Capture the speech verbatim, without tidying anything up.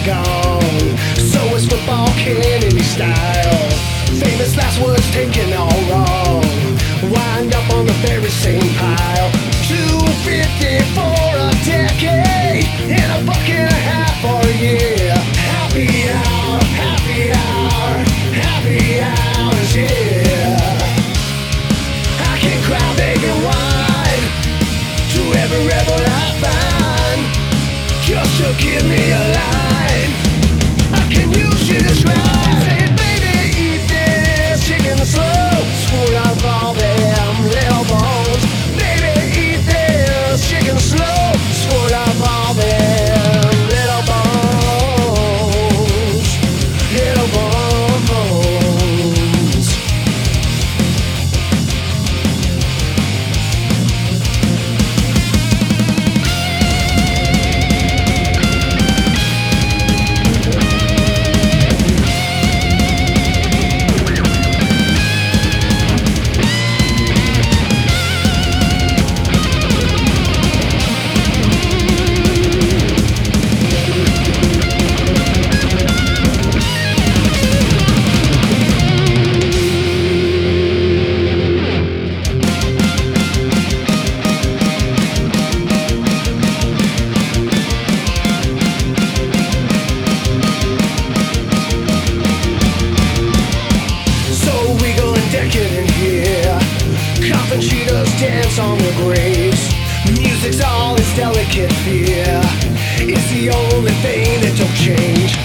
gone. So is football Kennedy style. Famous last words taken all wrong. Wind up on the very same pile. two fifty for a decade and a buck and a half for a year. Happy hour, happy hour, happy hours, yeah. I can cry big and wide to every rebel I find, just to give me a line I can use to describe. Say, baby, eat this chicken slow, spoon out of all them little bones. Baby, eat this chicken slow, spoon out of all them little bones, little bones. Decadent here, coffin cheetahs dance on their graves. Music's all its delicate fear. It's the only thing that don't change.